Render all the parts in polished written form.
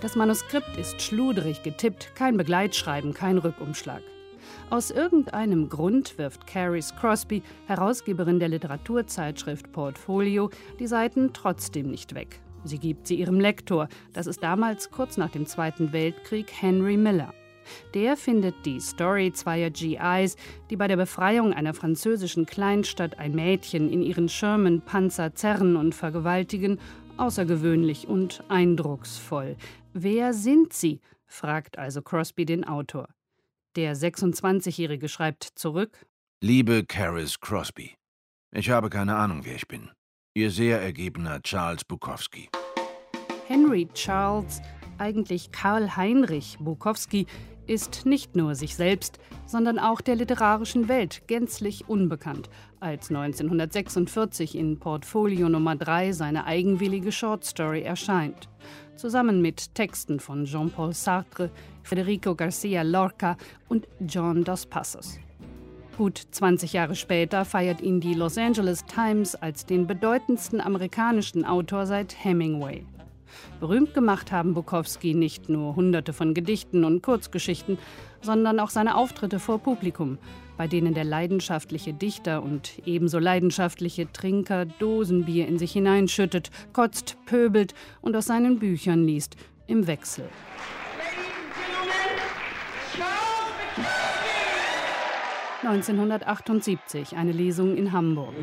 Das Manuskript ist schludrig getippt, kein Begleitschreiben, kein Rückumschlag. Aus irgendeinem Grund wirft Caris Crosby, Herausgeberin der Literaturzeitschrift Portfolio, die Seiten trotzdem nicht weg. Sie gibt sie ihrem Lektor, das ist damals kurz nach dem Zweiten Weltkrieg Henry Miller. Der findet die Story zweier GIs, die bei der Befreiung einer französischen Kleinstadt ein Mädchen in ihren Sherman-Panzer zerren und vergewaltigen, außergewöhnlich und eindrucksvoll. Wer sind sie? Fragt also Crosby den Autor. Der 26-Jährige schreibt zurück: Liebe Caris Crosby, ich habe keine Ahnung, wer ich bin. Ihr sehr ergebener Charles Bukowski. Henry Charles, eigentlich Karl Heinrich Bukowski, ist nicht nur sich selbst, sondern auch der literarischen Welt gänzlich unbekannt, als 1946 in Portfolio Nummer 3 seine eigenwillige Shortstory erscheint. Zusammen mit Texten von Jean-Paul Sartre, Federico García Lorca und John Dos Passos. Gut 20 Jahre später feiert ihn die Los Angeles Times als den bedeutendsten amerikanischen Autor seit Hemingway. Berühmt gemacht haben Bukowski nicht nur Hunderte von Gedichten und Kurzgeschichten, sondern auch seine Auftritte vor Publikum, bei denen der leidenschaftliche Dichter und ebenso leidenschaftliche Trinker Dosenbier in sich hineinschüttet, kotzt, pöbelt und aus seinen Büchern liest, im Wechsel. 1978, eine Lesung in Hamburg.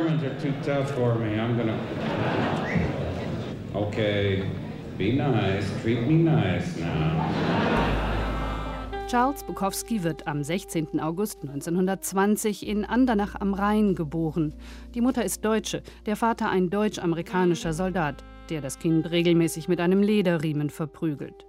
Okay, be nice, treat me nice now. Charles Bukowski wird am 16. August 1920 in Andernach am Rhein geboren. Die Mutter ist Deutsche, der Vater ein deutsch-amerikanischer Soldat, der das Kind regelmäßig mit einem Lederriemen verprügelt.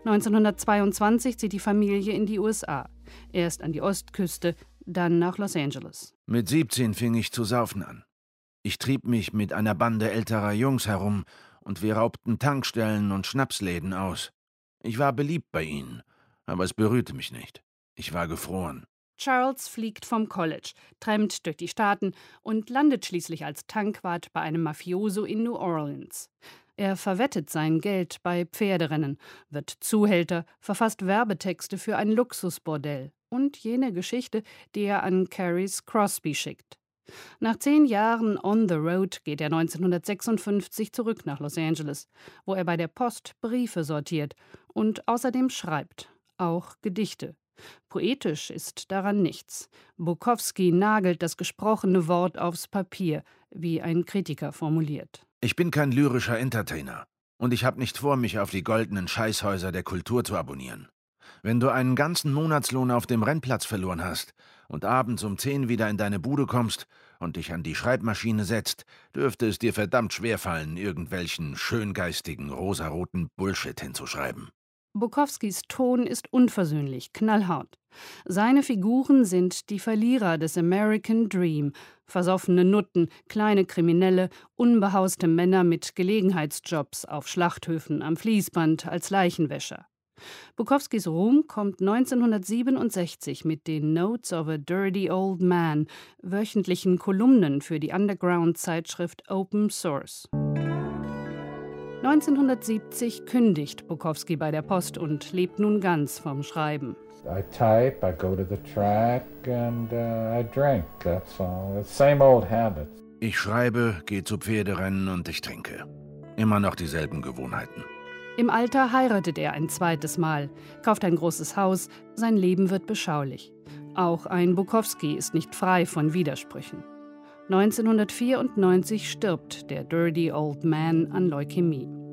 1922 zieht die Familie in die USA. Erst an die Ostküste, dann nach Los Angeles. Mit 17 fing ich zu saufen an. Ich trieb mich mit einer Bande älterer Jungs herum und wir raubten Tankstellen und Schnapsläden aus. Ich war beliebt bei ihnen, aber es berührte mich nicht. Ich war gefroren. Charles fliegt vom College, trampt durch die Staaten und landet schließlich als Tankwart bei einem Mafioso in New Orleans. Er verwettet sein Geld bei Pferderennen, wird Zuhälter, verfasst Werbetexte für ein Luxusbordell und jene Geschichte, die er an Caris Crosby schickt. Nach 10 Jahren on the road geht er 1956 zurück nach Los Angeles, wo er bei der Post Briefe sortiert und außerdem schreibt, auch Gedichte. Poetisch ist daran nichts. Bukowski nagelt das gesprochene Wort aufs Papier, wie ein Kritiker formuliert. Ich bin kein lyrischer Entertainer und ich habe nicht vor, mich auf die goldenen Scheißhäuser der Kultur zu abonnieren. Wenn du einen ganzen Monatslohn auf dem Rennplatz verloren hast und abends um 10 wieder in deine Bude kommst und dich an die Schreibmaschine setzt, dürfte es dir verdammt schwerfallen, irgendwelchen schöngeistigen, rosaroten Bullshit hinzuschreiben. Bukowskis Ton ist unversöhnlich, knallhart. Seine Figuren sind die Verlierer des American Dream, versoffene Nutten, kleine Kriminelle, unbehauste Männer mit Gelegenheitsjobs auf Schlachthöfen, am Fließband, als Leichenwäscher. Bukowskis Ruhm kommt 1967 mit den Notes of a Dirty Old Man, wöchentlichen Kolumnen für die Underground-Zeitschrift Open Source. 1970 kündigt Bukowski bei der Post und lebt nun ganz vom Schreiben. I type, I go to the track and I drink, that's all. Same old habits. Ich schreibe, gehe zu Pferderennen und ich trinke. Immer noch dieselben Gewohnheiten. Im Alter heiratet er ein zweites Mal, kauft ein großes Haus, sein Leben wird beschaulich. Auch ein Bukowski ist nicht frei von Widersprüchen. 1994 stirbt der Dirty Old Man an Leukämie.